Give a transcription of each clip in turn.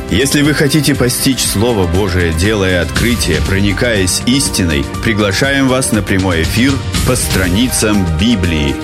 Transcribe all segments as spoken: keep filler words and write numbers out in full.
Если вы хотите постичь Слово Божие, делая открытие, проникаясь истиной, приглашаем вас на прямой эфир по страницам Библии.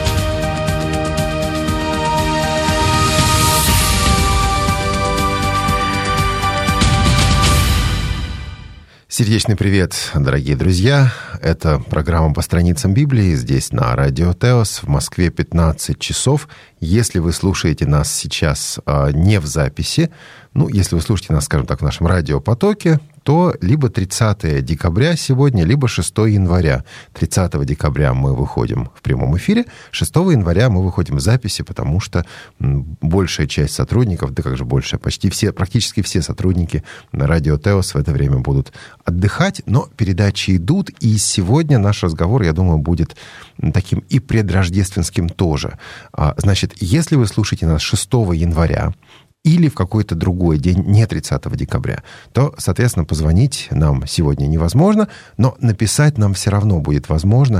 Сердечный привет, дорогие друзья. Это программа «По страницам Библии» здесь на Радио Теос. В Москве пятнадцать часов. Если вы слушаете нас сейчас а, не в записи, ну, если вы слушаете нас, скажем так, в нашем радиопотоке, то либо тридцатого декабря сегодня, либо шестого января. тридцатого декабря мы выходим в прямом эфире, шестого января мы выходим в записи, потому что большая часть сотрудников, да как же большая, почти все, практически все сотрудники на Радио Теос в это время будут отдыхать, но передачи идут, и сегодня наш разговор, я думаю, будет таким и предрождественским тоже. Значит, если вы слушаете нас шестого января, или в какой-то другой день, не тридцатого декабря, то, соответственно, позвонить нам сегодня невозможно, но написать нам все равно будет возможно,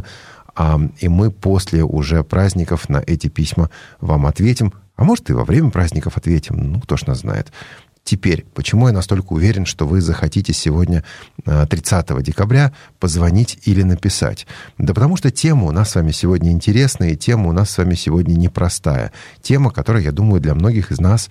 и мы после уже праздников на эти письма вам ответим, а может и во время праздников ответим, ну, кто ж нас знает. Теперь, почему я настолько уверен, что вы захотите сегодня, тридцатого декабря, позвонить или написать? Да потому что тема у нас с вами сегодня интересная, и тема у нас с вами сегодня непростая. Тема, которая, я думаю, для многих из нас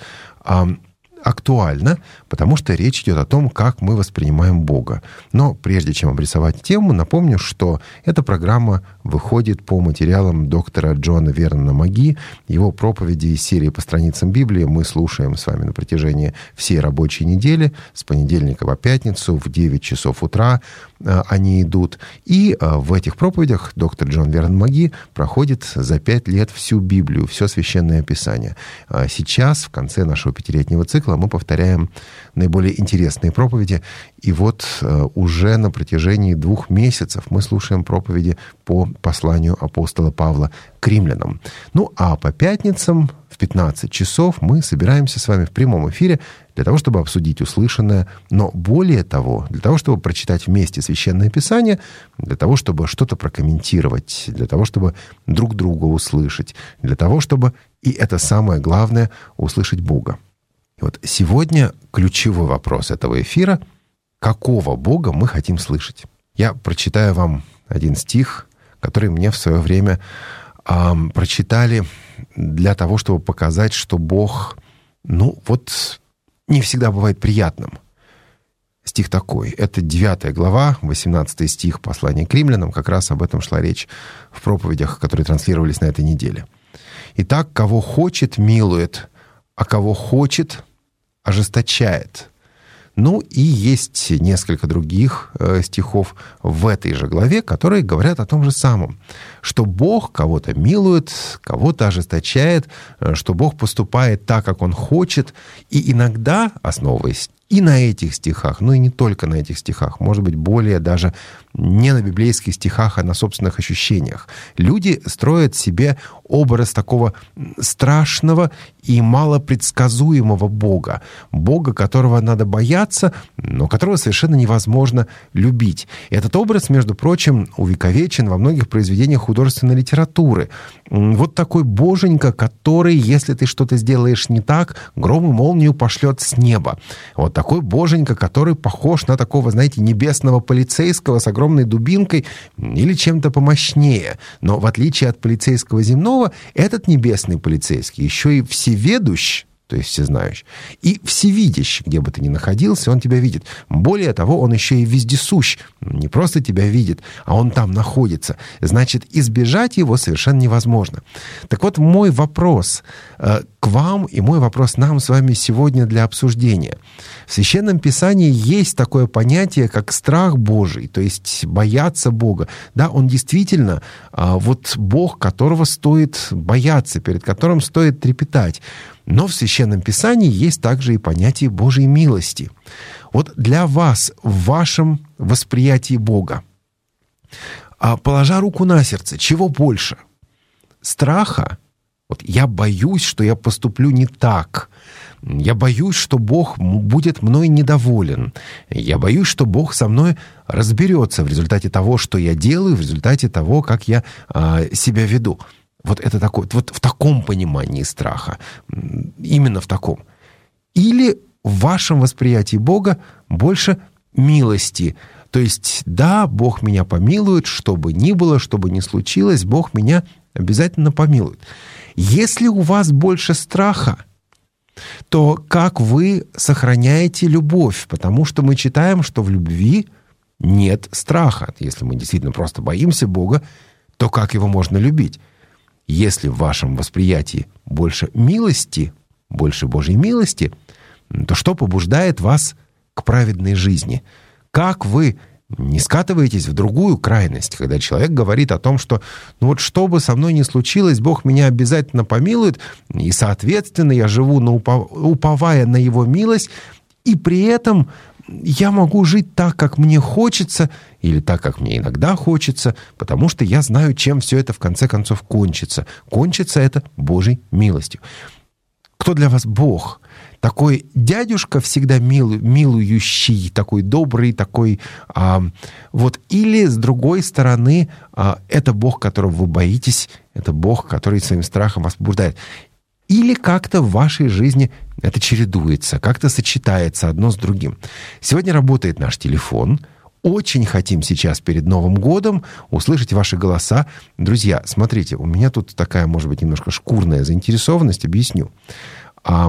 актуальна, потому что речь идет о том, как мы воспринимаем Бога. Но прежде чем обрисовать тему, напомню, что эта программа выходит по материалам доктора Джона Вернона Маги. Его проповеди из серии «По страницам Библии» мы слушаем с вами на протяжении всей рабочей недели, с понедельника по пятницу в девять часов утра они идут. И в этих проповедях доктор Джон Вернон Маги проходит за пять лет всю Библию, все Священное Писание. Сейчас, в конце нашего пятилетнего цикла, мы повторяем наиболее интересные проповеди. И вот уже на протяжении двух месяцев мы слушаем проповеди по посланию апостола Павла к римлянам. Ну, а по пятницам в пятнадцать часов мы собираемся с вами в прямом эфире для того, чтобы обсудить услышанное, но более того, для того, чтобы прочитать вместе Священное Писание, для того, чтобы что-то прокомментировать, для того, чтобы друг друга услышать, для того, чтобы, и это самое главное, услышать Бога. И вот сегодня ключевой вопрос этого эфира — какого Бога мы хотим слышать? Я прочитаю вам один стих, который мне в свое время э, прочитали для того, чтобы показать, что Бог, ну вот, не всегда бывает приятным. Стих такой. Это девятая глава, восемнадцатый стих послания к римлянам. Как раз об этом шла речь в проповедях, которые транслировались на этой неделе. «Итак, кого хочет, милует, а кого хочет, ожесточает». Ну и есть несколько других э, стихов в этой же главе, которые говорят о том же самом, что Бог кого-то милует, кого-то ожесточает, э, что Бог поступает так, как Он хочет, и иногда, основываясь и на этих стихах, но и не только на этих стихах, может быть, более даже не на библейских стихах, а на собственных ощущениях, люди строят себе образ такого страшного и малопредсказуемого Бога. Бога, которого надо бояться, но которого совершенно невозможно любить. И этот образ, между прочим, увековечен во многих произведениях художественной литературы. Вот такой боженька, который, если ты что-то сделаешь не так, гром и молнию пошлет с неба. Вот такой боженька, который похож на такого, знаете, небесного полицейского с огромной дубинкой или чем-то помощнее. Но в отличие от полицейского земного, этот небесный полицейский еще и всеведущ, то есть всезнающий, и всевидящий, где бы ты ни находился, он тебя видит. Более того, он еще и вездесущ. Не просто тебя видит, а он там находится. Значит, избежать его совершенно невозможно. Так вот, мой вопрос э, к вам и мой вопрос нам с вами сегодня для обсуждения. В Священном Писании есть такое понятие, как страх Божий, то есть бояться Бога. Да, он действительно э, вот Бог, которого стоит бояться, перед которым стоит трепетать. Но в Священном Писании есть также и понятие Божьей милости. Вот для вас, в вашем восприятии Бога, положа руку на сердце, чего больше? Страха? Вот я боюсь, что я поступлю не так. Я боюсь, что Бог будет мной недоволен. Я боюсь, что Бог со мной разберется в результате того, что я делаю, в результате того, как я э, себя веду. Вот это такое, вот в таком понимании страха, именно в таком. Или в вашем восприятии Бога больше милости. То есть, да, Бог меня помилует, что бы ни было, что бы ни случилось, Бог меня обязательно помилует. Если у вас больше страха, то как вы сохраняете любовь? Потому что мы читаем, что в любви нет страха. Если мы действительно просто боимся Бога, то как его можно любить? Если в вашем восприятии больше милости, больше Божьей милости, то что побуждает вас к праведной жизни? Как вы не скатываетесь в другую крайность, когда человек говорит о том, что ну вот что бы со мной ни случилось, Бог меня обязательно помилует, и, соответственно, я живу, на упов... уповая на Его милость, и при этом я могу жить так, как мне хочется, или так, как мне иногда хочется, потому что я знаю, чем все это в конце концов кончится. Кончится это Божьей милостью. Кто для вас Бог? Такой дядюшка всегда мил, милующий, такой добрый, такой... А, вот. Или, с другой стороны, а, это Бог, которого вы боитесь, это Бог, который своим страхом вас побуждает. Или как-то в вашей жизни это чередуется, как-то сочетается одно с другим. Сегодня работает наш телефон. Очень хотим сейчас перед Новым годом услышать ваши голоса. Друзья, смотрите, у меня тут такая, может быть, немножко шкурная заинтересованность, объясню. А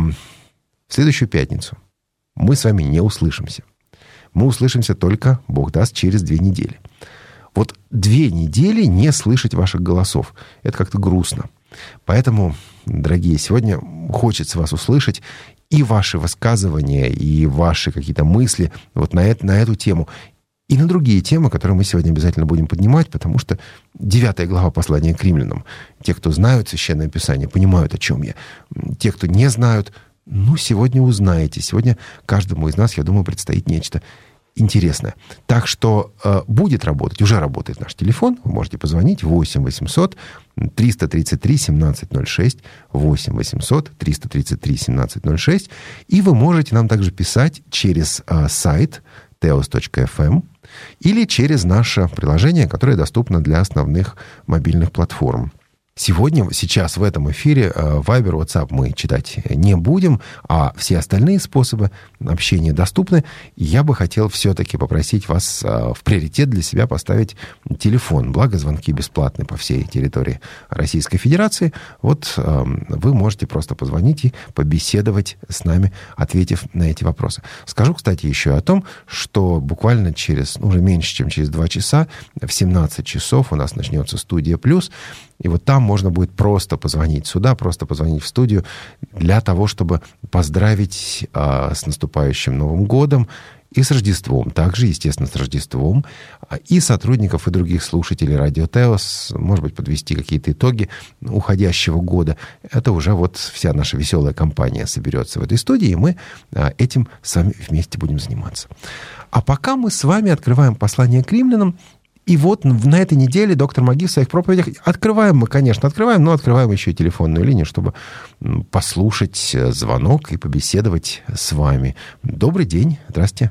в следующую пятницу мы с вами не услышимся. Мы услышимся только, Бог даст, через две недели. Вот две недели не слышать ваших голосов. Это как-то грустно. Поэтому, дорогие, сегодня хочется вас услышать и ваши высказывания, и ваши какие-то мысли вот на, это, на эту тему, и на другие темы, которые мы сегодня обязательно будем поднимать, потому что девятая глава послания к римлянам. Те, кто знают Священное Писание, понимают, о чем я. Те, кто не знают, ну, сегодня узнаете. Сегодня каждому из нас, я думаю, предстоит нечто интересное. Так что э, будет работать, уже работает наш телефон. Вы можете позвонить восемь восемьсот триста тридцать три семнадцать ноль шесть, восемь восемьсот триста тридцать три семнадцать ноль шесть. И вы можете нам также писать через э, сайт теос точка эф эм или через наше приложение, которое доступно для основных мобильных платформ. Сегодня, сейчас в этом эфире Viber, WhatsApp мы читать не будем, а все остальные способы общения доступны. И я бы хотел все-таки попросить вас в приоритет для себя поставить телефон. Благо, звонки бесплатны по всей территории Российской Федерации. Вот вы можете просто позвонить и побеседовать с нами, ответив на эти вопросы. Скажу, кстати, еще о том, что буквально через, ну, уже меньше, чем через два часа, в семнадцать часов у нас начнется «Студия Плюс». И вот там можно будет просто позвонить сюда, просто позвонить в студию для того, чтобы поздравить а, с наступающим Новым годом и с Рождеством. Также, естественно, с Рождеством. И сотрудников, и других слушателей Радио Теос, может быть, подвести какие-то итоги уходящего года. Это уже вот вся наша веселая компания соберется в этой студии, и мы а, этим с вами вместе будем заниматься. А пока мы с вами открываем послание к римлянам. И вот на этой неделе доктор Маги в своих проповедях открываем мы, конечно, открываем, но открываем еще и телефонную линию, чтобы послушать звонок и побеседовать с вами. Добрый день, здрасте.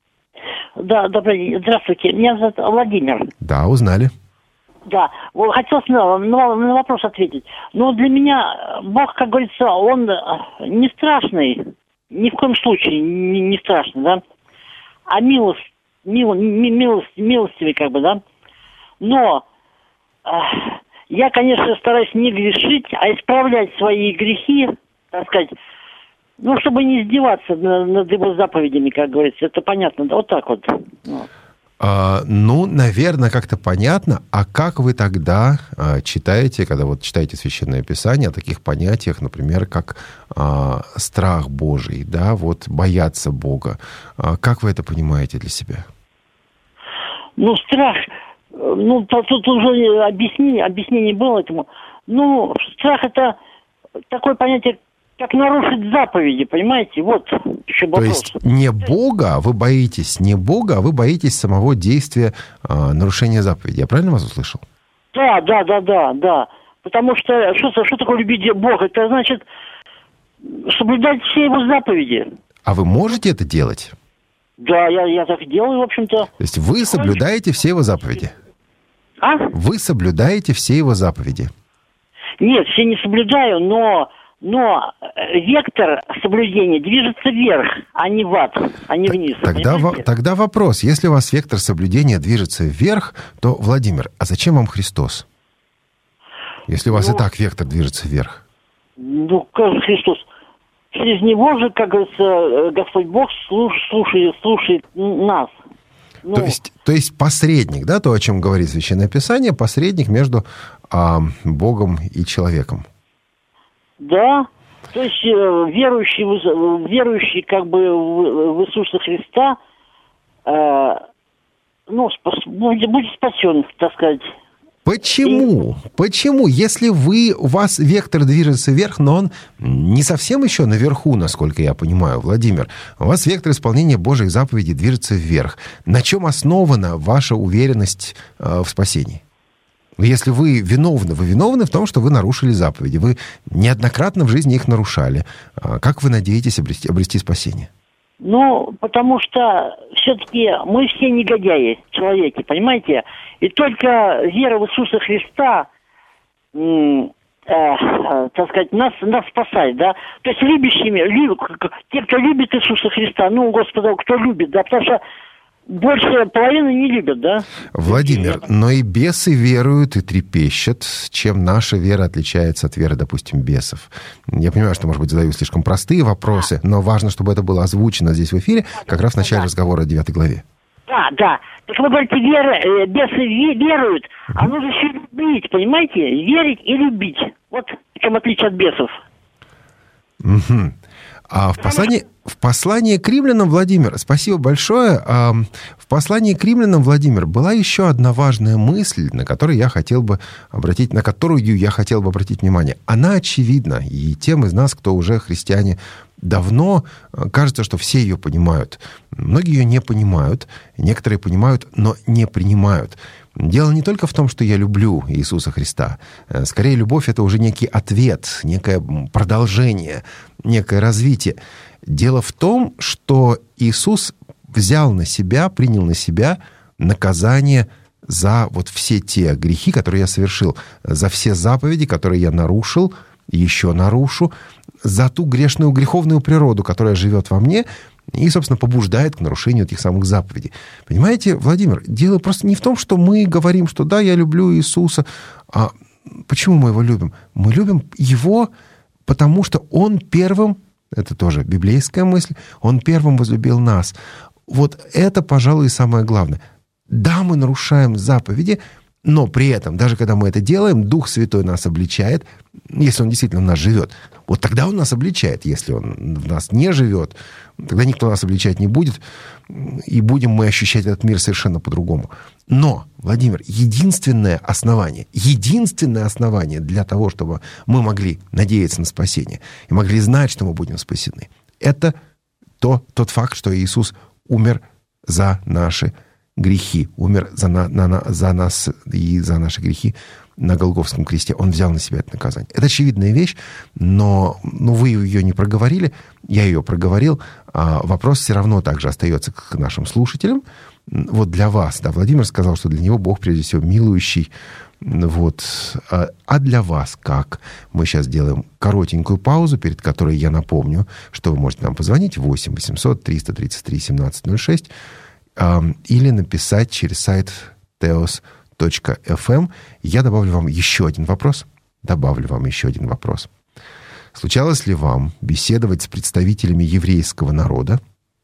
Да, добрый день, здравствуйте. Меня зовут Владимир. Да, узнали. Да, хотел на вопрос ответить. Но для меня Бог, как говорится, Он не страшный, ни в коем случае не, не страшный, да, а милость. Мил, милость, милостивый, как бы, да. Но э, я, конечно, стараюсь не грешить, а исправлять свои грехи, так сказать, ну, чтобы не издеваться над, над его заповедями, как говорится. Это понятно, да, вот так вот. вот. А, ну, наверное, как-то понятно. А как вы тогда а, читаете, когда вот читаете Священное Писание, о таких понятиях, например, как а, страх Божий, да, вот бояться Бога. А, как вы это понимаете для себя? Ну, страх, ну, тут уже объяснение, объяснение было этому. Ну, страх — это такое понятие, как нарушить заповеди, понимаете? Вот еще вопрос. То есть не Бога, вы боитесь не Бога, а вы боитесь самого действия а, нарушения заповеди. Я правильно вас услышал? Да, да, да, да, да. Потому что что, что такое любить Бога? Это значит соблюдать все его заповеди. А вы можете это делать? Да, я, я так делаю, в общем-то. То есть вы соблюдаете все его заповеди? А? Вы соблюдаете все его заповеди? Нет, все не соблюдаю, но но вектор соблюдения движется вверх, а не в ад, а не вниз. Тогда, во, тогда вопрос. Если у вас вектор соблюдения движется вверх, то, Владимир, а зачем вам Христос? Если у вас ну, и так вектор движется вверх. Ну, как же Христос? Через него же, как говорится, Господь Бог слушает, слушает нас. Ну, то, есть, то есть посредник, да, то, о чем говорит Священное Писание, посредник между а, Богом и человеком. Да, то есть э, верующий, верующий как бы в, в Иисуса Христа, э, ну, спас, будет, будет спасен, так сказать. Почему? И... Почему? Если вы, у вас вектор движется вверх, но он не совсем еще наверху, насколько я понимаю, Владимир. У вас вектор исполнения Божьих заповедей движется вверх. На чем основана ваша уверенность э, в спасении? Если вы виновны, вы виновны в том, что вы нарушили заповеди. Вы неоднократно в жизни их нарушали. Как вы надеетесь обрести, обрести спасение? Ну, потому что все-таки мы все негодяи, человеки, понимаете? И только вера в Иисуса Христа, э, э, так сказать, нас, нас спасает, да? То есть любящими, люб, те, кто любит Иисуса Христа, ну, Господа, кто любит, да, потому что больше половины не любят, да? Владимир, но и бесы веруют и трепещут. Чем наша вера отличается от веры, допустим, бесов? Я понимаю, что, может быть, задаю слишком простые вопросы, но важно, чтобы это было озвучено здесь в эфире, как раз в начале да. разговора о девятой главе. Да, да. Так вы говорите, вера, э, бесы веруют, а нужно еще любить, понимаете? Верить и любить. Вот в чем отличие от бесов. Угу. А в послании, в послании к римлянам, Владимир, спасибо большое. В послании к римлянам, Владимир, была еще одна важная мысль, на которую я хотел бы обратить, на которую я хотел бы обратить внимание. Она очевидна, и тем из нас, кто уже христиане давно, кажется, что все ее понимают. Многие ее не понимают, некоторые понимают, но не принимают. Дело не только в том, что я люблю Иисуса Христа. Скорее, любовь — это уже некий ответ, некое продолжение, некое развитие. Дело в том, что Иисус взял на себя, принял на себя наказание за вот все те грехи, которые я совершил, за все заповеди, которые я нарушил, еще нарушу, за ту грешную, греховную природу, которая живет во мне и, собственно, побуждает к нарушению этих самых заповедей. Понимаете, Владимир, дело просто не в том, что мы говорим, что да, я люблю Иисуса. А почему мы его любим? Мы любим его, потому что он первым, это тоже библейская мысль, он первым возлюбил нас. Вот это, пожалуй, самое главное. Да, мы нарушаем заповеди, но при этом, даже когда мы это делаем, Дух Святой нас обличает, если Он действительно в нас живет. Вот тогда Он нас обличает. Если Он в нас не живет, тогда никто нас обличать не будет, и будем мы ощущать этот мир совершенно по-другому. Но, Владимир, единственное основание, единственное основание для того, чтобы мы могли надеяться на спасение и могли знать, что мы будем спасены, это то, тот факт, что Иисус умер за наши грехи, умер за, на, на, за нас и за наши грехи на Голгофском кресте. Он взял на себя это наказание. Это очевидная вещь, но ну, вы ее не проговорили, я ее проговорил. А вопрос все равно также остается к нашим слушателям. Вот для вас, да, Владимир сказал, что для него Бог, прежде всего, милующий. Вот. А для вас как? Мы сейчас делаем коротенькую паузу, перед которой я напомню, что вы можете нам позвонить восемь восемьсот триста тридцать три семнадцать ноль шесть или написать через сайт теос точка эф эм. Я добавлю вам еще один вопрос. Добавлю вам еще один вопрос. Случалось ли вам беседовать с представителями еврейского народа,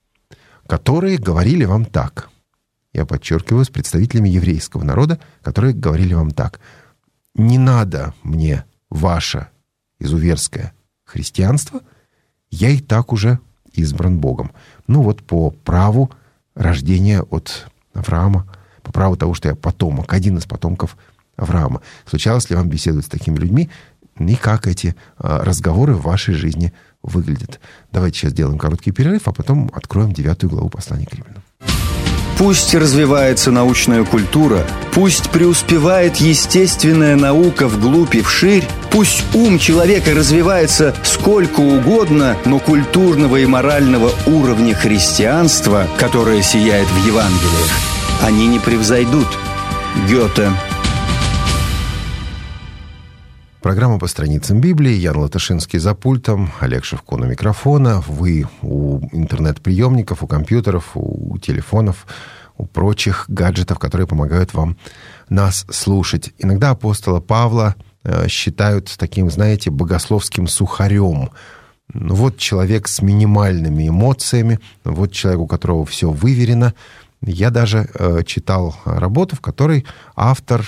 которые говорили вам так? Я подчеркиваю, с представителями еврейского народа, которые говорили вам так. Не надо мне ваше изуверское христианство, я и так уже избран Богом. Ну вот по праву рождения от Авраама, по праву того, что я потомок, один из потомков Авраама. Случалось ли вам беседовать с такими людьми? И как эти а, разговоры в вашей жизни выглядят? Давайте сейчас сделаем короткий перерыв, а потом откроем девятую главу послания к римлянам. Пусть развивается научная культура, пусть преуспевает естественная наука вглубь и вширь, пусть ум человека развивается сколько угодно, но культурного и морального уровня христианства, которое сияет в Евангелиях, они не превзойдут. Гёте. Программа «По страницам Библии». Ян Латышинский за пультом, Олег Шевкун у микрофона. Вы у интернет-приемников, у компьютеров, у телефонов, у прочих гаджетов, которые помогают вам нас слушать. Иногда апостола Павла э, считают таким, знаете, богословским сухарем. Вот человек с минимальными эмоциями, вот человек, у которого все выверено. Я даже э, читал работу, в которой автор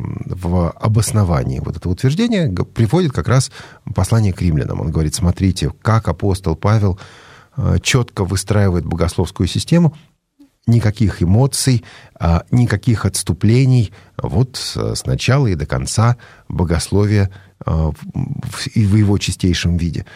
в обосновании вот этого утверждения приводит как раз послание к римлянам. Он говорит, смотрите, как апостол Павел э, четко выстраивает богословскую систему, никаких эмоций, э, никаких отступлений, вот с начала и до конца богословия э, в, в его чистейшем виде.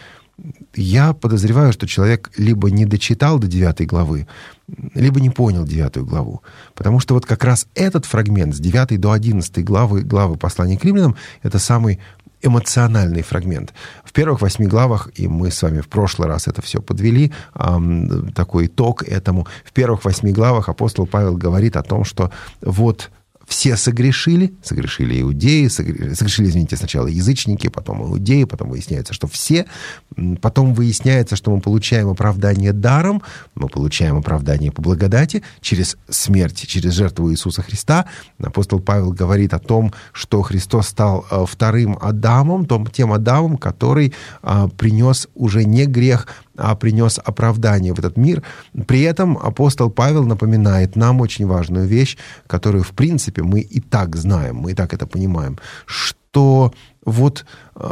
Я подозреваю, что человек либо не дочитал до девятой главы, либо не понял девятую главу. Потому что вот как раз этот фрагмент с девятой до одиннадцатой главы, главы послания к римлянам, это самый эмоциональный фрагмент. В первых восьми главах, и мы с вами в прошлый раз это все подвели, эм, такой итог этому, в первых восьми главах апостол Павел говорит о том, что вот все согрешили, согрешили иудеи, согрешили, извините, сначала язычники, потом иудеи, потом выясняется, что все, потом выясняется, что мы получаем оправдание даром, мы получаем оправдание по благодати через смерть, через жертву Иисуса Христа. Апостол Павел говорит о том, что Христос стал вторым Адамом, тем Адамом, который принес уже не грех, а принес оправдание в этот мир. При этом апостол Павел напоминает нам очень важную вещь, которую, в принципе, мы и так знаем, мы и так это понимаем, что вот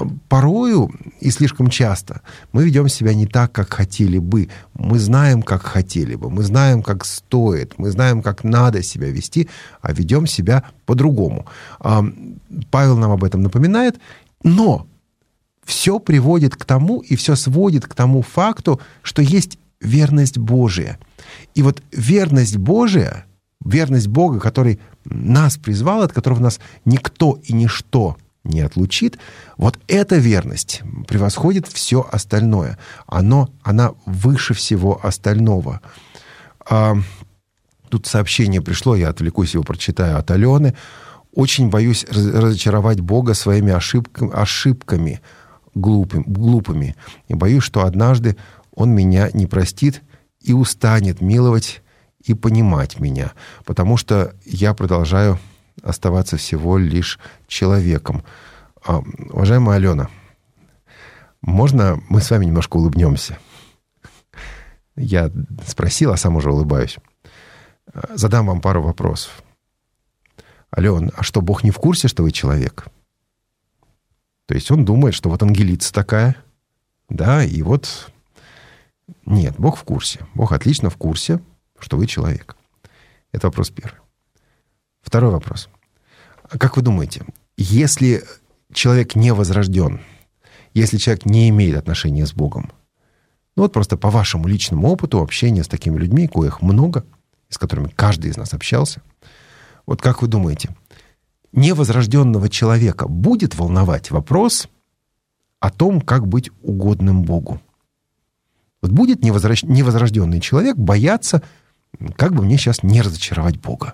порою и слишком часто мы ведем себя не так, как хотели бы. Мы знаем, как хотели бы, мы знаем, как стоит, мы знаем, как надо себя вести, а ведем себя по-другому. Павел нам об этом напоминает, но все приводит к тому, и все сводит к тому факту, что есть верность Божия. И вот верность Божия, верность Бога, который нас призвал, от которого нас никто и ничто не отлучит, вот эта верность превосходит все остальное. Оно, она выше всего остального. А, тут сообщение пришло, я отвлекусь, его прочитаю, от Алены. «Очень боюсь разочаровать Бога своими ошибками, ошибками глупым, глупыми, и боюсь, что однажды Он меня не простит и устанет миловать и понимать меня, потому что я продолжаю оставаться всего лишь человеком». А, уважаемая Алена, можно мы с вами немножко улыбнемся? Я спросил, а сам уже улыбаюсь. Задам вам пару вопросов. Алена, а что, Бог не в курсе, что вы человек? То есть он думает, что вот ангелица такая, да, и вот... Нет, Бог в курсе. Бог отлично в курсе, что вы человек. Это вопрос первый. Второй вопрос. Как вы думаете, если человек не возрожден, если человек не имеет отношения с Богом, ну вот просто по вашему личному опыту общения с такими людьми, коих много, с которыми каждый из нас общался, вот как вы думаете, невозрожденного человека будет волновать вопрос о том, как быть угодным Богу? Вот будет невозрожденный человек бояться, как бы мне сейчас не разочаровать Бога?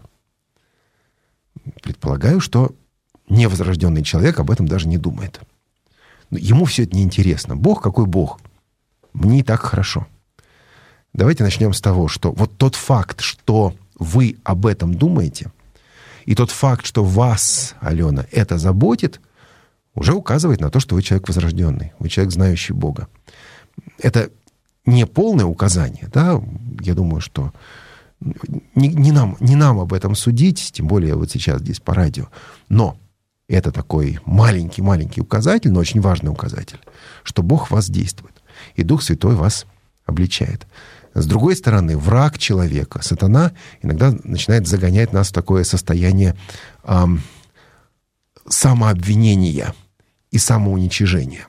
Предполагаю, что невозрожденный человек об этом даже не думает. Ему все это неинтересно. Бог какой Бог? Мне и так хорошо. Давайте начнем с того, что вот тот факт, что вы об этом думаете, и тот факт, что вас, Алена, это заботит, уже указывает на то, что вы человек возрожденный, вы человек, знающий Бога. Это не полное указание, да, я думаю, что не, не, нам, не нам об этом судить, тем более вот сейчас здесь по радио, но это такой маленький-маленький указатель, но очень важный указатель, что Бог в вас действует, и Дух Святой вас обличает. С другой стороны, враг человека, сатана, иногда начинает загонять нас в такое состояние эм, самообвинения и самоуничижения.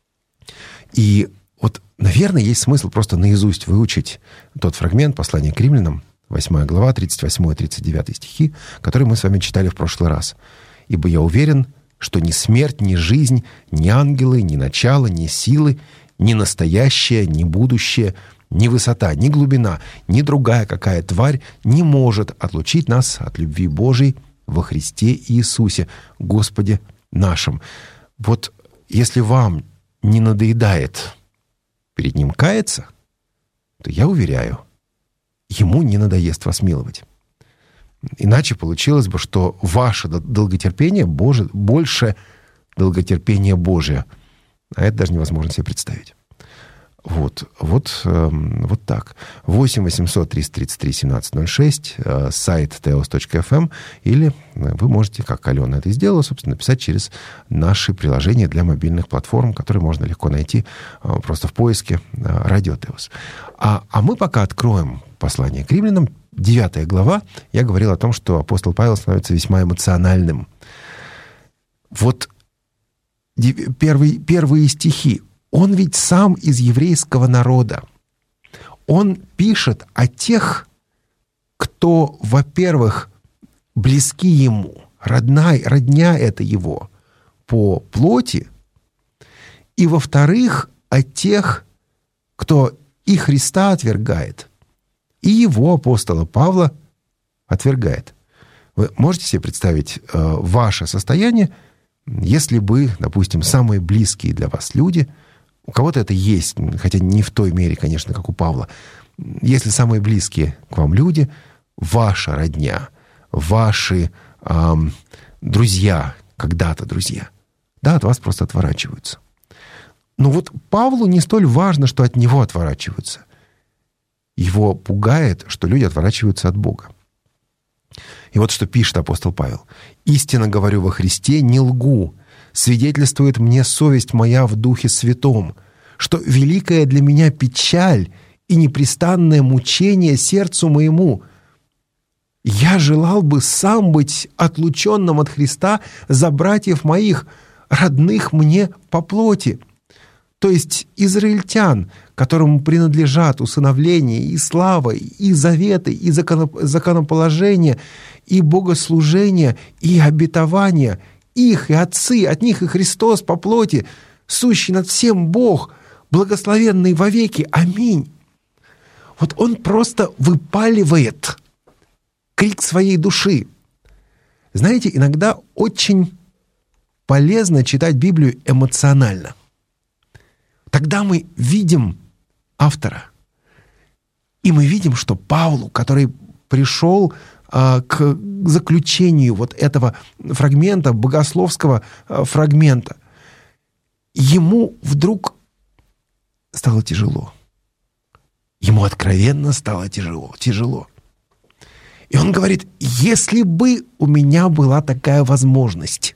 И вот, наверное, есть смысл просто наизусть выучить тот фрагмент послания к римлянам, восьмая глава, тридцать восьмой тридцать девятый стихи, который мы с вами читали в прошлый раз. «Ибо я уверен, что ни смерть, ни жизнь, ни ангелы, ни начало, ни силы, ни настоящее, ни будущее, ни высота, ни глубина, ни другая какая тварь не может отлучить нас от любви Божией во Христе Иисусе, Господе нашим». Вот если вам не надоедает перед ним каяться, то я уверяю, ему не надоест вас миловать. Иначе получилось бы, что ваше долготерпение Божие, больше долготерпения Божия. А это даже невозможно себе представить. Вот, вот, э, вот так. восемь восемьсот триста тридцать три семнадцать ноль шесть, э, сайт теос точка эф эм, или вы можете, как Алена это сделала, собственно, написать через наши приложения для мобильных платформ, которые можно легко найти э, просто в поиске э, «Радио Теос». А, а мы пока откроем послание к римлянам, девятая глава. Я говорил о том, что апостол Павел становится весьма эмоциональным. Вот первые, первые стихи. Он ведь сам из еврейского народа. Он пишет о тех, кто, во-первых, близки ему, родная, родня это его по плоти, и, во-вторых, о тех, кто и Христа отвергает, и его, апостола Павла, отвергает. Вы можете себе представить э, ваше состояние, если бы, допустим, самые близкие для вас люди, у кого-то это есть, хотя не в той мере, конечно, как у Павла. Если самые близкие к вам люди, ваша родня, ваши эм, друзья, когда-то друзья, да, от вас просто отворачиваются. Но вот Павлу не столь важно, что от него отворачиваются. Его пугает, что люди отворачиваются от Бога. И вот что пишет апостол Павел. «Истинно говорю во Христе, не лгу. Свидетельствует мне совесть моя в Духе Святом, что великая для меня печаль и непрестанное мучение сердцу моему. Я желал бы сам быть отлученным от Христа за братьев моих, родных мне по плоти». То есть израильтян, которым принадлежат усыновление и слава, и заветы, и законоположение, и богослужение, и обетование, их и отцы, от них и Христос по плоти, сущий над всем Бог, благословенный вовеки. Аминь. Вот он просто выпаливает крик своей души. Знаете, иногда очень полезно читать Библию эмоционально. Тогда мы видим автора. И мы видим, что Павлу, который пришел а, к заключению вот этого фрагмента, богословского а, фрагмента, ему вдруг стало тяжело. Ему откровенно стало тяжело, тяжело. И он говорит, если бы у меня была такая возможность,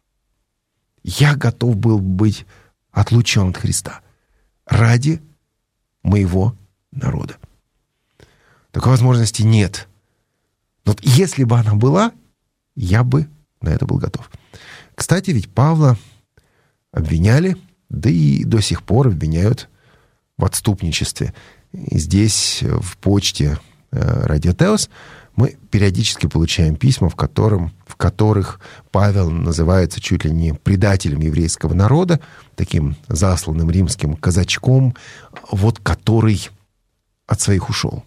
я готов был быть отлучен от Христа ради моего народа. Такой возможности нет. Но вот если бы она была, я бы на это был готов. Кстати, ведь Павла обвиняли, да и до сих пор обвиняют в отступничестве. И здесь, в почте Радио Теос, мы периодически получаем письма, в, котором, в которых Павел называется чуть ли не предателем еврейского народа, таким засланным римским казачком, вот который от своих ушел.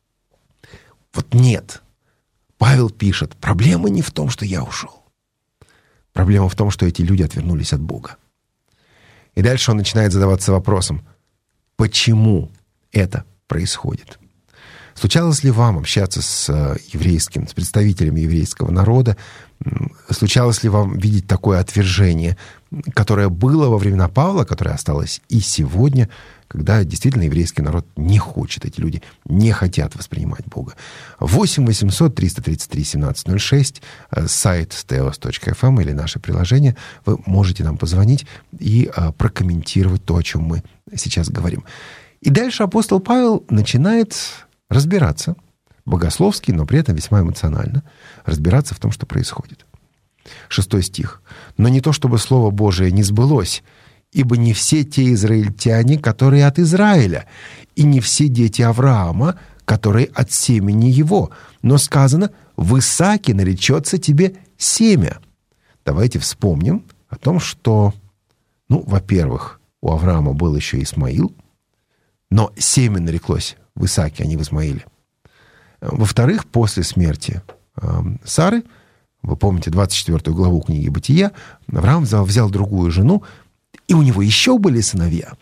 Вот нет. Павел пишет, проблема не в том, что я ушел. Проблема в том, что эти люди отвернулись от Бога. И дальше он начинает задаваться вопросом, почему это происходит? Случалось ли вам общаться с еврейским, с представителями еврейского народа? Случалось ли вам видеть такое отвержение, которое было во времена Павла, которое осталось и сегодня, когда действительно еврейский народ не хочет, эти люди не хотят воспринимать Бога? восемь восемьсот триста тридцать три семнадцать ноль шесть, сайт теос точка эф эм или наше приложение. Вы можете нам позвонить и прокомментировать то, о чем мы сейчас говорим. И дальше апостол Павел начинает разбираться, богословски, но при этом весьма эмоционально, разбираться в том, что происходит. Шестой стих. «Но не то, чтобы Слово Божие не сбылось, ибо не все те израильтяне, которые от Израиля, и не все дети Авраама, которые от семени его, но сказано, в Исааке наречется тебе семя». Давайте вспомним о том, что, ну, во-первых, у Авраама был еще Исмаил, но семя нареклось в Исааке, а не в Измаиле. Во-вторых, после смерти э, Сары Вы помните двадцать четвёртую главу книги «Бытия». Авраам взял, взял другую жену, и у него еще были сыновья.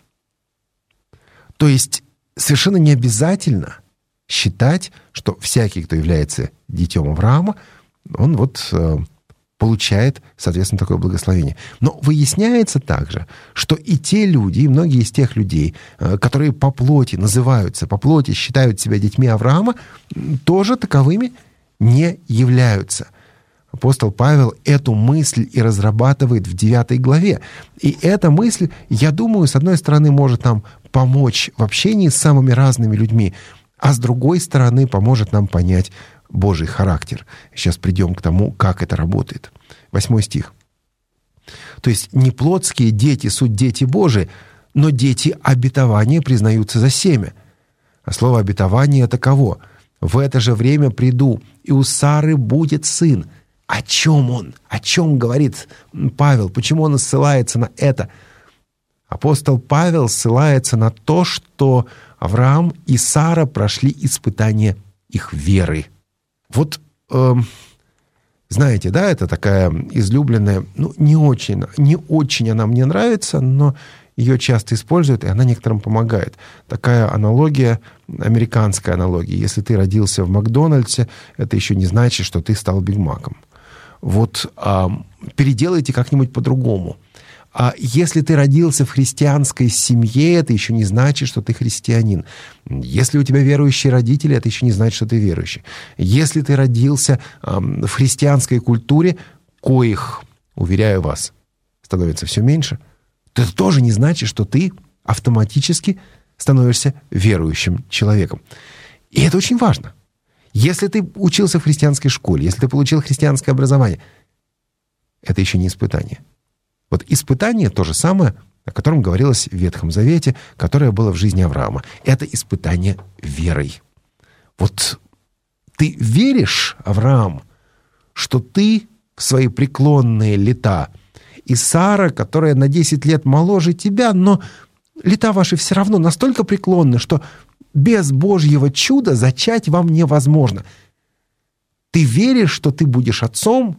То есть совершенно не обязательно считать, что всякий, кто является детем Авраама, он вот э, получает, соответственно, такое благословение. Но выясняется также, что и те люди, и многие из тех людей, э, которые по плоти называются, по плоти считают себя детьми Авраама, тоже таковыми не являются. Апостол Павел эту мысль и разрабатывает в девятой главе. И эта мысль, я думаю, с одной стороны, может нам помочь в общении с самыми разными людьми, а с другой стороны, поможет нам понять Божий характер. Сейчас придем к тому, как это работает. Восьмой стих. То есть не плотские дети суть дети Божии, но дети обетования признаются за семя. А слово обетование таково: в это же время приду, и у Сары будет сын. О чем он? О чем говорит Павел? Почему он ссылается на это? Апостол Павел ссылается на то, что Авраам и Сара прошли испытание их веры. Вот, э, знаете, да, это такая излюбленная, ну, не очень, не очень она мне нравится, но ее часто используют, и она некоторым помогает. Такая аналогия, американская аналогия. Если ты родился в Макдональдсе, это еще не значит, что ты стал Биг Маком. Вот а, переделайте как-нибудь по-другому. А если ты родился в христианской семье, это еще не значит, что ты христианин. Если у тебя верующие родители, это еще не значит, что ты верующий. Если ты родился а, в христианской культуре, коих, уверяю вас, становится все меньше, то это тоже не значит, что ты автоматически становишься верующим человеком. И это очень важно. Если ты учился в христианской школе, если ты получил христианское образование, это еще не испытание. Вот испытание — то же самое, о котором говорилось в Ветхом Завете, которое было в жизни Авраама. Это испытание верой. Вот ты веришь, Авраам, что ты в свои преклонные лета, и Сара, которая на десять лет моложе тебя, но лета ваши все равно настолько преклонны, что без Божьего чуда зачать вам невозможно. Ты веришь, что ты будешь отцом,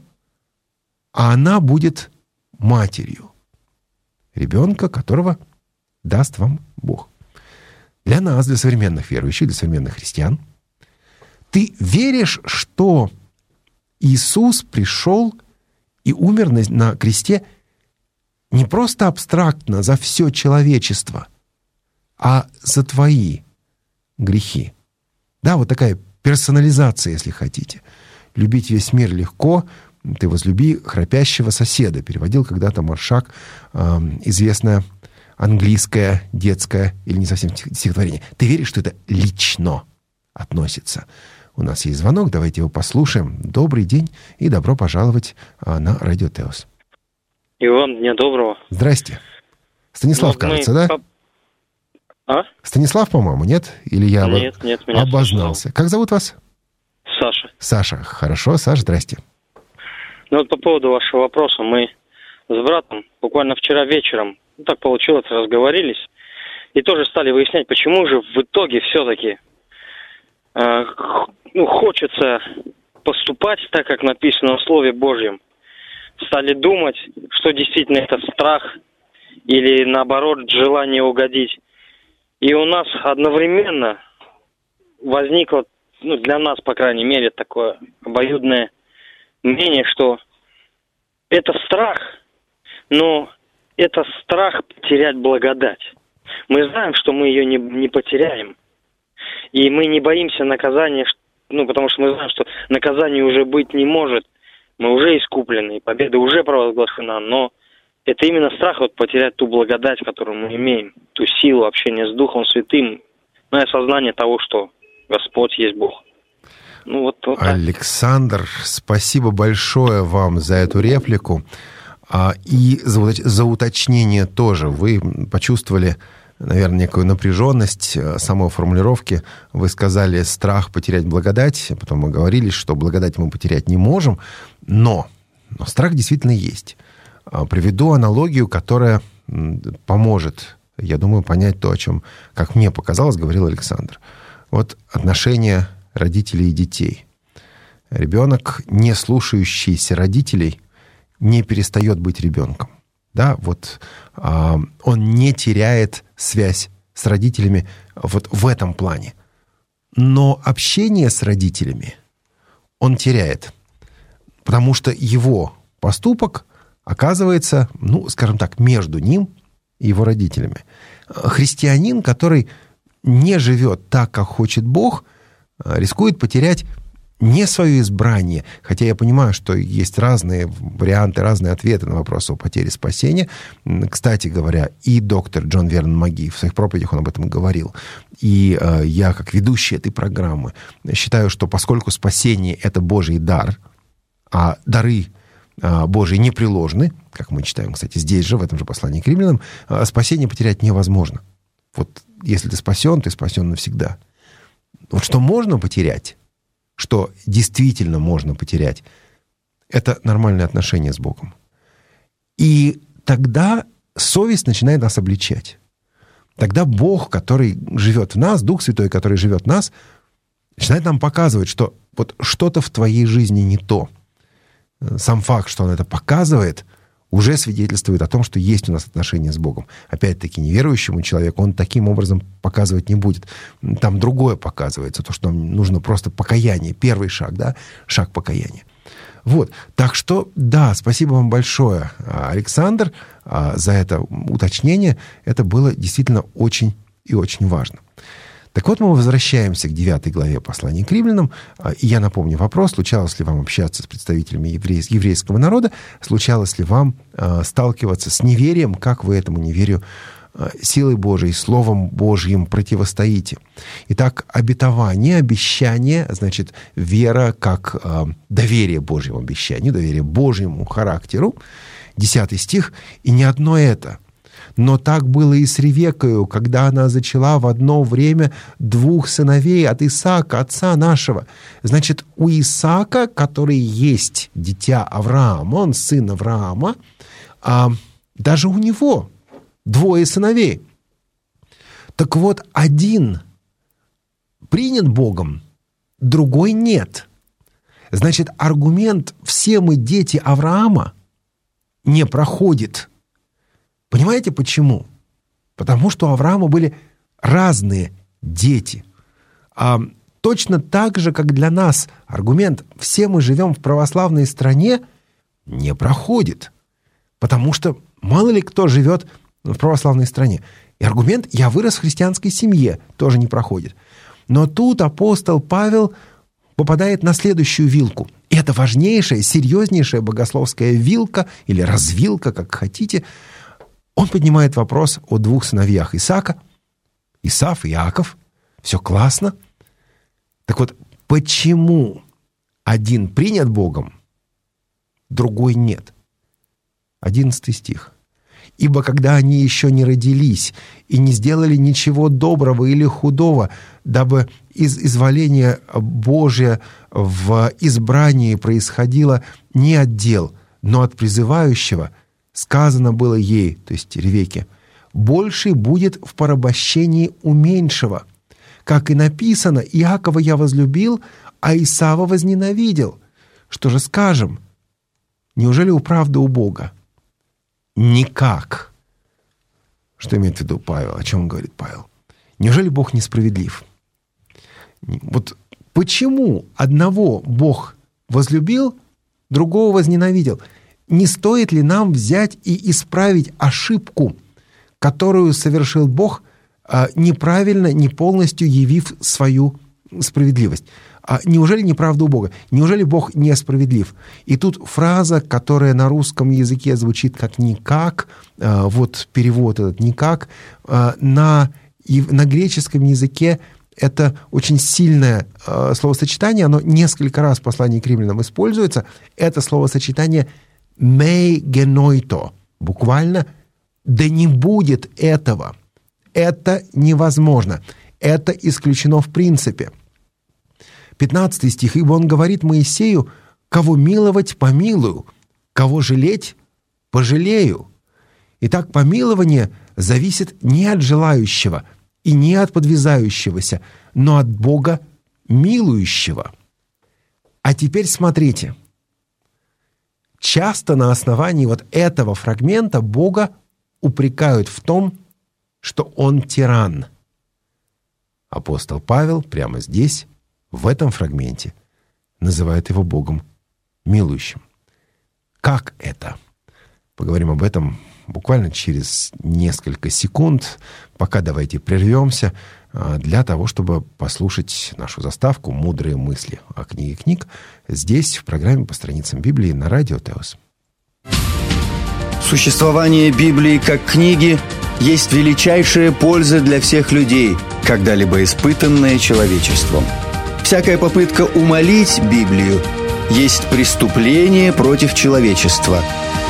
а она будет матерью ребенка, которого даст вам Бог. Для нас, для современных верующих, для современных христиан, ты веришь, что Иисус пришел и умер на, на кресте не просто абстрактно за все человечество, а за твои грехи. Да, вот такая персонализация, если хотите. Любить весь мир легко, ты возлюби храпящего соседа. Переводил когда-то Маршак э, известное английское детское или не совсем стихотворение. Ты веришь, что это лично относится? У нас есть звонок, давайте его послушаем. Добрый день и добро пожаловать э, на Радио Теос. И вам дня доброго. Здрасте. Станислав, ну, кажется, мы... да? А? Станислав, по-моему, нет? Или я нет, нет, меня обознался? слышал. Как зовут вас? Саша. Саша. Хорошо, Саша, здрасте. Ну вот по поводу вашего вопроса. Мы с братом буквально вчера вечером, ну так получилось, разговорились. И тоже стали выяснять, почему же в итоге все-таки э, ну, хочется поступать так, как написано в Слове Божьем. Стали думать, что действительно это страх или наоборот желание угодить. И у нас одновременно возникло, ну, для нас, по крайней мере, такое обоюдное мнение, что это страх, но это страх потерять благодать. Мы знаем, что мы ее не, не потеряем. И мы не боимся наказания, ну, потому что мы знаем, что наказания уже быть не может. Мы уже искуплены, победа уже провозглашена, но это именно страх вот потерять ту благодать, которую мы имеем, ту силу общения с Духом Святым, ну и осознание того, что Господь есть Бог. Ну, вот, вот Александр, спасибо большое вам за эту реплику. И за, за уточнение тоже. Вы почувствовали, наверное, некую напряженность самой формулировки. Вы сказали «страх потерять благодать», потом мы говорили, что благодать мы потерять не можем, но, но страх действительно есть. Приведу аналогию, которая поможет, я думаю, понять то, о чем, как мне показалось, говорил Александр. Вот отношения родителей и детей. Ребенок, не слушающийся родителей, не перестает быть ребенком. Да, вот а, он не теряет связь с родителями вот в этом плане. Но общение с родителями он теряет, потому что его поступок оказывается, ну, скажем так, между ним и его родителями. Христианин, который не живет так, как хочет Бог, рискует потерять не свое избрание, хотя я понимаю, что есть разные варианты, разные ответы на вопрос о потере спасения. Кстати говоря, и доктор Джон Вернон Маги в своих проповедях он об этом говорил. И э, я, как ведущий этой программы, считаю, что поскольку спасение — это Божий дар, а дары э, Божьи непреложны, как мы читаем, кстати, здесь же, в этом же послании к римлянам, э, спасение потерять невозможно. Вот если ты спасен, ты спасен навсегда. Вот что можно потерять, что действительно можно потерять, это нормальные отношения с Богом. И тогда совесть начинает нас обличать. Тогда Бог, который живет в нас, Дух Святой, который живет в нас, начинает нам показывать, что вот что-то в твоей жизни не то. Сам факт, что Он это показывает, уже свидетельствует о том, что есть у нас отношения с Богом. Опять-таки, неверующему человеку он таким образом показывать не будет. Там другое показывается, то, что нам нужно просто покаяние, первый шаг, да, шаг покаяния. Вот, так что, да, спасибо вам большое, Александр, за это уточнение. Это было действительно очень и очень важно. Так вот, мы возвращаемся к девятой главе послания к римлянам. И я напомню вопрос, случалось ли вам общаться с представителями еврей, еврейского народа, случалось ли вам э, сталкиваться с неверием, как вы этому неверию э, силой Божией, Словом Божьим противостоите. Итак, обетование, обещание, значит, вера как э, доверие Божьему обещанию, доверие Божьему характеру. Десятый стих. «И не одно это. Но так было и с Ревеккою, когда она зачала в одно время двух сыновей от Исаака, отца нашего». Значит, у Исаака, который есть дитя Авраама, он сын Авраама, а даже у него двое сыновей. Так вот, один принят Богом, другой нет. Значит, аргумент «все мы дети Авраама» не проходит. Понимаете, почему? Потому что у Авраама были разные дети. А точно так же, как для нас аргумент «все мы живем в православной стране» не проходит. Потому что мало ли кто живет в православной стране. И аргумент «я вырос в христианской семье» тоже не проходит. Но тут апостол Павел попадает на следующую вилку. И это важнейшая, серьезнейшая богословская вилка или развилка, как хотите. Он поднимает вопрос о двух сыновьях Исаака, Исав и Иаков. Все классно. Так вот, почему один принят Богом, другой нет? Одиннадцатый стих. «Ибо когда они еще не родились и не сделали ничего доброго или худого, дабы из изволения Божия в избрании происходило не от дел, но от призывающего, сказано было ей, то есть Ревекке, больший будет в порабощении у меньшего. Как и написано, Иакова я возлюбил, а Исава возненавидел. Что же скажем? Неужели правда у Бога? Никак». Что имеет в виду Павел? О чем говорит Павел? Неужели Бог несправедлив? Вот почему одного Бог возлюбил, другого возненавидел? Не стоит ли нам взять и исправить ошибку, которую совершил Бог, неправильно, не полностью явив свою справедливость? Неужели неправда у Бога? Неужели Бог несправедлив? И тут фраза, которая на русском языке звучит как «никак», вот перевод этот «никак», на, на греческом языке это очень сильное словосочетание, оно несколько раз в послании к римлянам используется. Это словосочетание «мей генойто», буквально «да не будет этого». Это невозможно. Это исключено в принципе. пятнадцатый стих. «Ибо он говорит Моисею, кого миловать, помилую, кого жалеть, пожалею». Итак, помилование зависит не от желающего и не от подвязающегося, но от Бога милующего. А теперь смотрите. Часто на основании вот этого фрагмента Бога упрекают в том, что Он тиран. Апостол Павел прямо здесь, в этом фрагменте, называет Его Богом милующим. Как это? Поговорим об этом буквально через несколько секунд. Пока давайте прервемся для того, чтобы послушать нашу заставку «Мудрые мысли» о книге книг здесь, в программе «По страницам Библии» на радио Теос. Существование Библии как книги есть величайшая польза для всех людей, когда-либо испытанная человечеством. Всякая попытка умалить Библию есть преступление против человечества.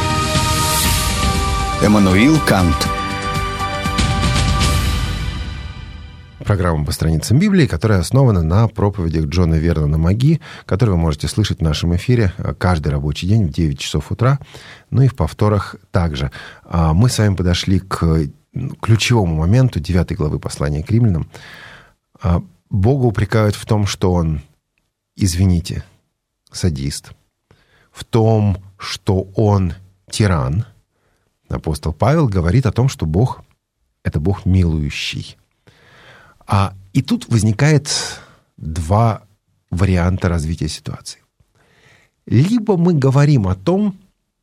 Эммануил Кант. Программа «По страницам Библии», которая основана на проповедях Джона Вернона Маги, которые вы можете слышать в нашем эфире каждый рабочий день в девять часов утра, ну и в повторах также. Мы с вами подошли к ключевому моменту девятой главы послания к римлянам. Бога упрекают в том, что Он, извините, садист, в том, что Он тиран. Апостол Павел говорит о том, что Бог — это Бог милующий. А, и тут возникает два варианта развития ситуации. Либо мы говорим о том,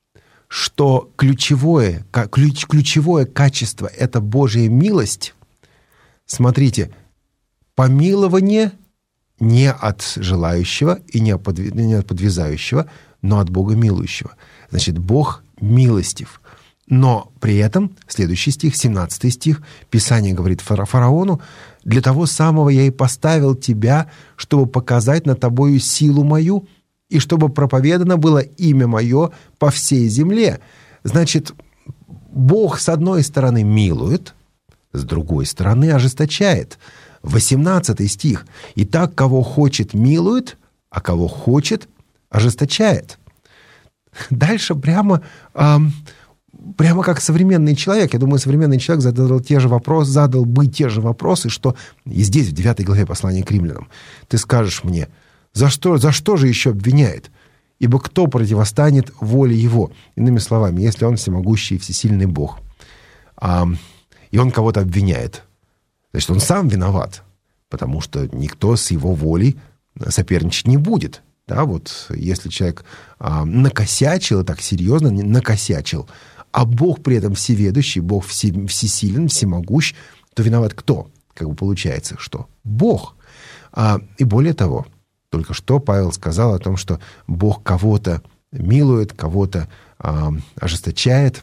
что ключевое, ключ, ключевое качество — это Божья милость. Смотрите, помилование не от желающего и не от подвязающего, но от Бога милующего. Значит, Бог милостив. Но при этом, следующий стих, семнадцатый стих, Писание говорит фараону: «Для того самого я и поставил тебя, чтобы показать над тобою силу мою, и чтобы проповедано было имя мое по всей земле». Значит, Бог, с одной стороны, милует, с другой стороны, ожесточает. восемнадцатый стих. «Итак, кого хочет, милует, а кого хочет, ожесточает». Дальше прямо... Эм, Прямо как современный человек. Я думаю, современный человек задал, те же вопросы, задал бы те же вопросы, что и здесь, в девятой главе послания к римлянам. Ты скажешь мне, за что, за что же еще обвиняет? Ибо кто противостанет воле его? Иными словами, если он всемогущий и всесильный Бог, а, и он кого-то обвиняет, значит, он сам виноват, потому что никто с его волей соперничать не будет. Да, вот если человек а, накосячил, так серьезно накосячил, а Бог при этом всеведущий, Бог все, всесилен, всемогущ, то виноват кто? Как бы получается, что? Бог. А, и более того, только что Павел сказал о том, что Бог кого-то милует, кого-то а, ожесточает.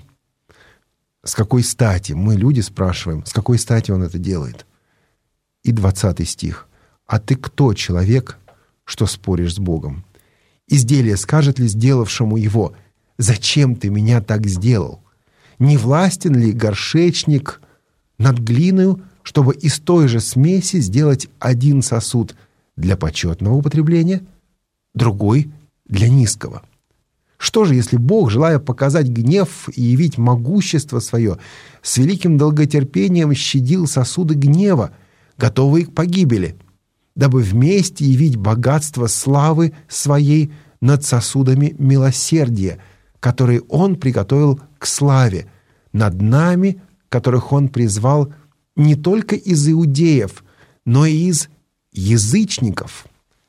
С какой стати? Мы, люди, спрашиваем, с какой стати он это делает? И двадцатый стих. «А ты кто, человек, что споришь с Богом? Изделие скажет ли сделавшему его: зачем ты меня так сделал? Не властен ли горшечник над глиною, чтобы из той же смеси сделать один сосуд для почетного употребления, другой для низкого? Что же, если Бог, желая показать гнев и явить могущество свое, с великим долготерпением щадил сосуды гнева, готовые к погибели, дабы вместе явить богатство славы своей над сосудами милосердия, которые Он приготовил к славе, над нами, которых Он призвал не только из иудеев, но и из язычников».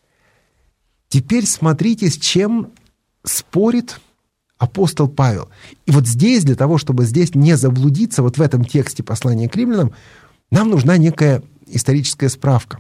Теперь смотрите, с чем спорит апостол Павел. И вот здесь, для того, чтобы здесь не заблудиться, вот в этом тексте послания к римлянам, нам нужна некая историческая справка.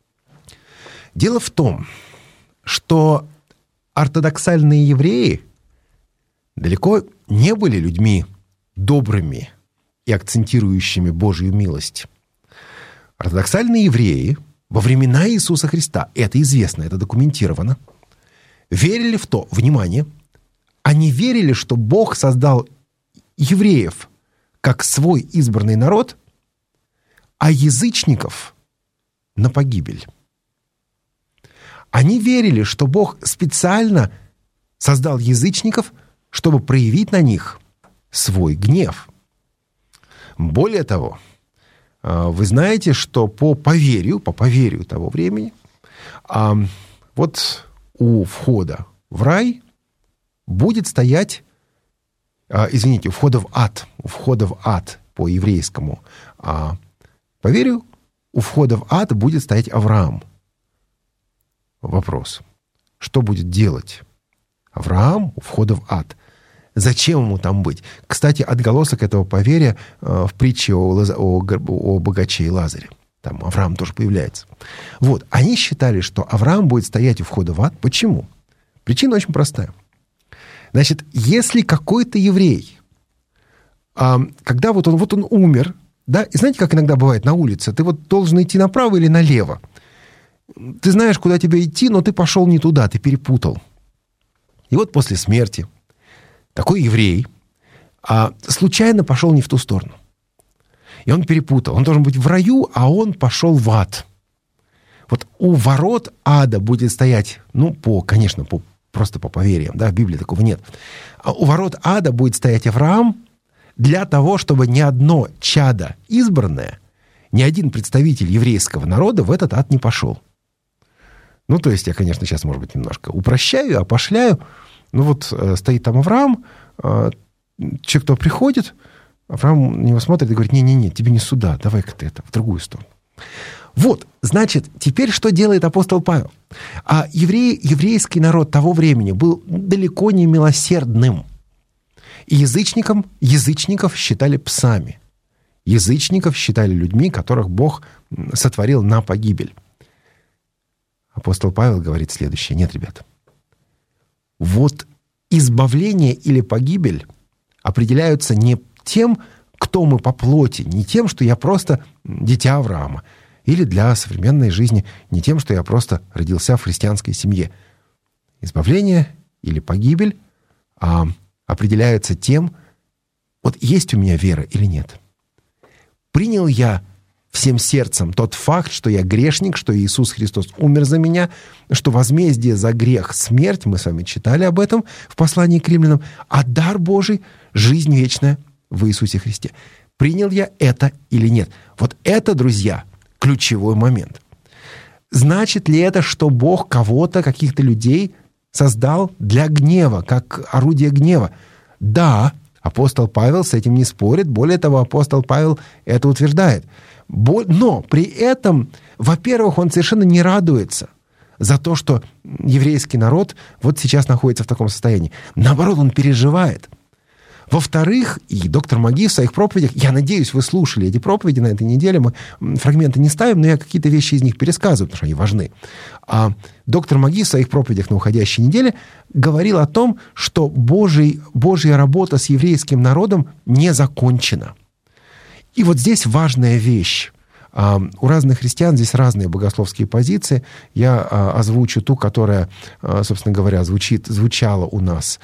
Дело в том, что ортодоксальные евреи далеко не были людьми добрыми и акцентирующими Божью милость. Ортодоксальные евреи во времена Иисуса Христа, это известно, это документировано, верили в то, внимание, они верили, что Бог создал евреев как свой избранный народ, а язычников на погибель. Они верили, что Бог специально создал язычников, чтобы проявить на них свой гнев. Более того, вы знаете, что по поверью, по поверью того времени, вот у входа в рай будет стоять, а, извините, у входа в ад, у входа в ад по еврейскому а, поверью, у входа в ад будет стоять Авраам. Вопрос. Что будет делать Авраам у входа в ад? Зачем ему там быть? Кстати, отголосок этого поверья э, в притче о, Лаз... о, о богаче и Лазаре. Там Авраам тоже появляется. Вот. Они считали, что Авраам будет стоять у входа в ад. Почему? Причина очень простая. Значит, если какой-то еврей, э, когда вот он, вот он умер, да, и знаете, как иногда бывает на улице, ты вот должен идти направо или налево. Ты знаешь, куда тебе идти, но ты пошел не туда, ты перепутал. И вот после смерти такой еврей а, случайно пошел не в ту сторону. И он перепутал. Он должен быть в раю, а он пошел в ад. Вот у ворот ада будет стоять, ну, по, конечно, по, просто по поверьям, да, в Библии такого нет. А у ворот ада будет стоять Авраам для того, чтобы ни одно чадо избранное, ни один представитель еврейского народа в этот ад не пошел. Ну, то есть я, конечно, сейчас, может быть, немножко упрощаю, опошляю. Ну, вот э, стоит там Авраам, э, человек, кто приходит, Авраам на него смотрит и говорит: не-не-не, тебе не сюда, давай-ка ты это, в другую сторону. Вот, значит, теперь что делает апостол Павел? А евреи, еврейский народ того времени был далеко не милосердным. И язычникам, язычников считали псами. Язычников считали людьми, которых Бог сотворил на погибель. Апостол Павел говорит следующее: нет, ребята, вот избавление или погибель определяются не тем, кто мы по плоти, не тем, что я просто дитя Авраама, или для современной жизни не тем, что я просто родился в христианской семье. Избавление или погибель а, определяются тем, вот есть у меня вера или нет. Принял я всем сердцем тот факт, что я грешник, что Иисус Христос умер за меня, что возмездие за грех — смерть, мы с вами читали об этом в послании к римлянам, а дар Божий — жизнь вечная в Иисусе Христе. Принял я это или нет? Вот это, друзья, ключевой момент. Значит ли это, что Бог кого-то, каких-то людей создал для гнева, как орудие гнева? Да, апостол Павел с этим не спорит, более того, апостол Павел это утверждает. Но при этом, во-первых, он совершенно не радуется за то, что еврейский народ вот сейчас находится в таком состоянии. Наоборот, он переживает. Во-вторых, и доктор Маги в своих проповедях, я надеюсь, вы слушали эти проповеди на этой неделе, мы фрагменты не ставим, но я какие-то вещи из них пересказываю, потому что они важны. А доктор Маги в своих проповедях на уходящей неделе говорил о том, что Божий, Божья работа с еврейским народом не закончена. И вот здесь важная вещь. У разных христиан здесь разные богословские позиции. Я озвучу ту, которая, собственно говоря, звучит, звучала у нас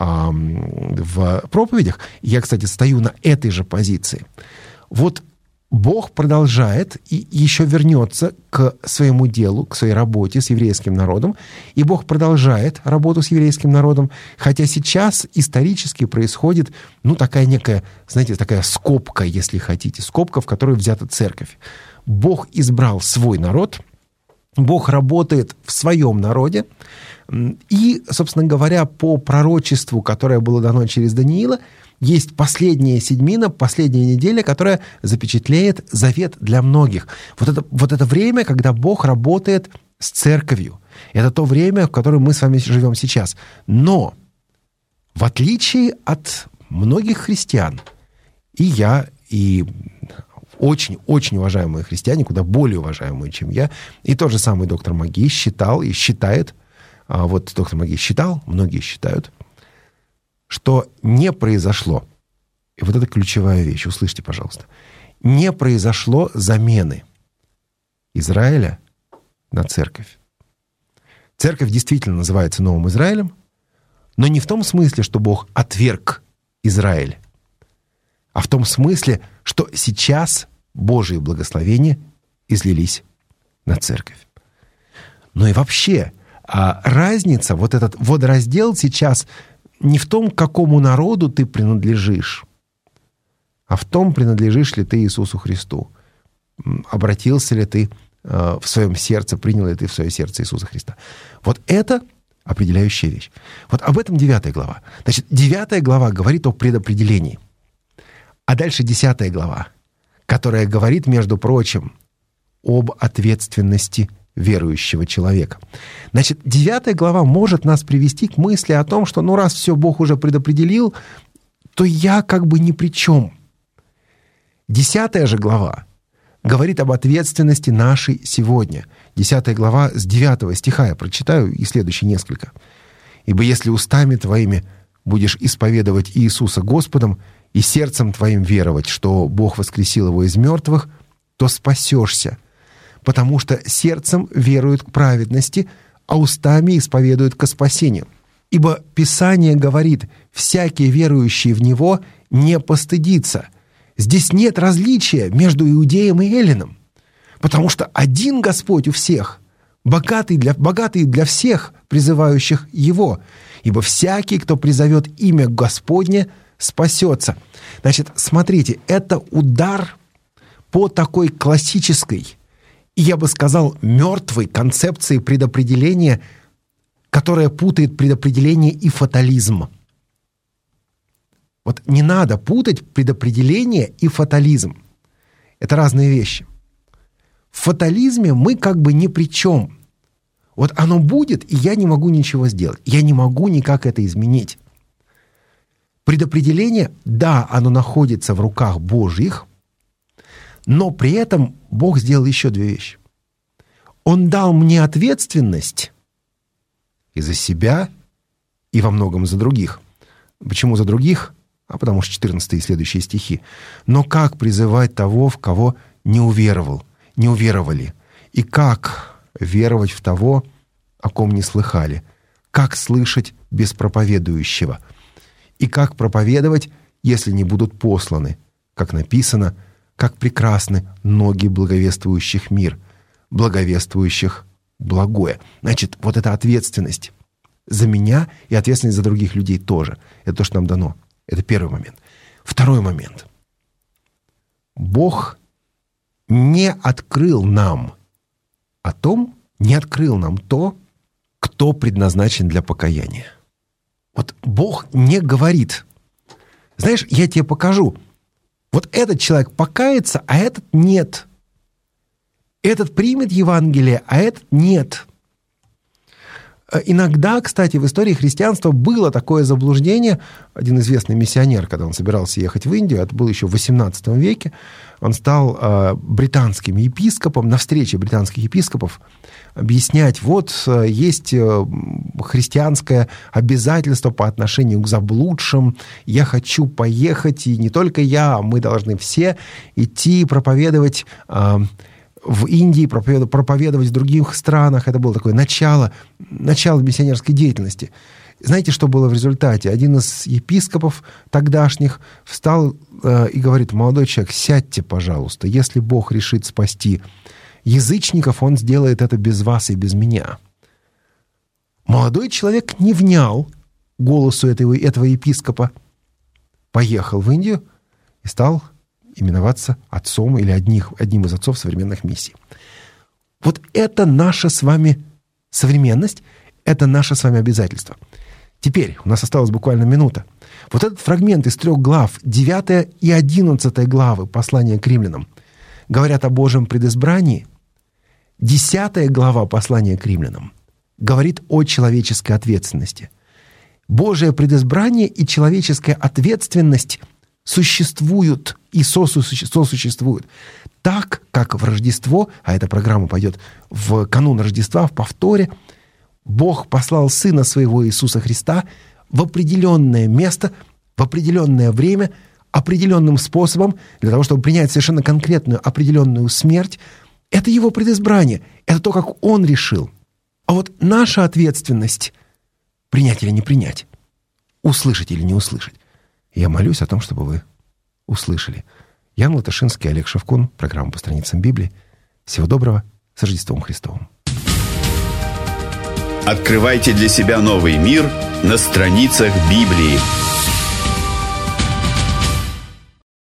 в проповедях. Я, кстати, стою на этой же позиции. Вот Бог продолжает и еще вернется к своему делу, к своей работе с еврейским народом. И Бог продолжает работу с еврейским народом, хотя сейчас исторически происходит, ну, такая некая, знаете, такая скобка, если хотите, скобка, в которой взята церковь. Бог избрал свой народ, Бог работает в своем народе, и, собственно говоря, по пророчеству, которое было дано через Даниила, есть последняя седьмина, последняя неделя, которая запечатлеет завет для многих. Вот это, вот это время, когда Бог работает с церковью. Это то время, в котором мы с вами живем сейчас. Но, в отличие от многих христиан, и я, и очень-очень уважаемые христиане, куда более уважаемые, чем я, и тот же самый доктор Маги считал и считает, а вот доктор Маги считал, многие считают, что не произошло, и вот это ключевая вещь, услышьте, пожалуйста, не произошло замены Израиля на церковь. Церковь действительно называется Новым Израилем, но не в том смысле, что Бог отверг Израиль, а в том смысле, что сейчас Божьи благословения излились на церковь. Но и вообще, разница, вот этот водораздел сейчас не в том, к какому народу ты принадлежишь, а в том, принадлежишь ли ты Иисусу Христу. Обратился ли ты в своем сердце, принял ли ты в свое сердце Иисуса Христа. Вот это определяющая вещь. Вот об этом девятая глава. Значит, девятая глава говорит о предопределении. А дальше десятая глава, которая говорит, между прочим, об ответственности верующего человека. Значит, девятая глава может нас привести к мысли о том, что ну раз все Бог уже предопределил, то я как бы ни при чем. Десятая же глава говорит об ответственности нашей сегодня. Десятая глава с девятого стиха я прочитаю и следующие несколько. «Ибо если устами твоими будешь исповедовать Иисуса Господом и сердцем твоим веровать, что Бог воскресил его из мертвых, то спасешься, потому что сердцем веруют к праведности, а устами исповедуют ко спасению. Ибо Писание говорит, всякий верующий в Него не постыдится». Здесь нет различия между иудеем и эллином, потому что один Господь у всех, богатый для, богатый для всех призывающих Его. Ибо всякий, кто призовет имя Господне, спасется. Значит, смотрите, это удар по такой классической, и я бы сказал, мертвой концепции предопределения, которая путает предопределение и фатализм. Вот не надо путать предопределение и фатализм. Это разные вещи. В фатализме мы как бы ни при чем. Вот оно будет, и я не могу ничего сделать. Я не могу никак это изменить. Предопределение, да, оно находится в руках Божьих, но при этом Бог сделал еще две вещи. Он дал мне ответственность и за себя, и во многом за других. Почему за других? А потому что четырнадцатый и следующие стихи. «Но как призывать того, в кого не уверовал, не уверовали? И как веровать в того, о ком не слыхали? Как слышать без проповедующего? И как проповедовать, если не будут посланы? Как написано, как прекрасны ноги благовествующих мир, благовествующих благое». Значит, вот эта ответственность за меня и ответственность за других людей тоже. Это то, что нам дано. Это первый момент. Второй момент. Бог не открыл нам о том, не открыл нам то, кто предназначен для покаяния. Вот Бог не говорит, знаешь, я тебе покажу, вот этот человек покается, а этот нет. Этот примет Евангелие, а этот нет. Иногда, кстати, в истории христианства было такое заблуждение. Один известный миссионер, когда он собирался ехать в Индию, это было еще в восемнадцатом веке, он стал э, британским епископом, на встрече британских епископов объяснять, вот э, есть э, христианское обязательство по отношению к заблудшим, я хочу поехать, и не только я, а мы должны все идти проповедовать э, в Индии, проповедовать в других странах. Это было такое начало, начало миссионерской деятельности. Знаете, что было в результате? Один из епископов тогдашних встал э, и говорит: молодой человек, сядьте, пожалуйста. Если Бог решит спасти язычников, Он сделает это без вас и без меня. Молодой человек не внял голосу этого, этого епископа, поехал в Индию и стал именоваться отцом или одних, одним из отцов современных миссий. Вот это наша с вами современность, это наше с вами обязательство. Теперь, у нас осталась буквально минута. Вот этот фрагмент из трех глав, девятая и одиннадцатая главы послания к римлянам, говорят о Божьем предизбрании. Десятая глава послания к римлянам говорит о человеческой ответственности. Божие предизбрание и человеческая ответственность существуют и сосуществуют. Так, как в Рождество, а эта программа пойдет в канун Рождества, в повторе, Бог послал Сына Своего Иисуса Христа в определенное место, в определенное время, определенным способом, для того, чтобы принять совершенно конкретную определенную смерть. Это Его предизбрание, это то, как Он решил. А вот наша ответственность — принять или не принять, услышать или не услышать. Я молюсь о том, чтобы вы услышали. Ян Латышинский, Олег Шевкун, программа «По страницам Библии». Всего доброго, с Рождеством Христовым. Открывайте для себя новый мир на страницах Библии.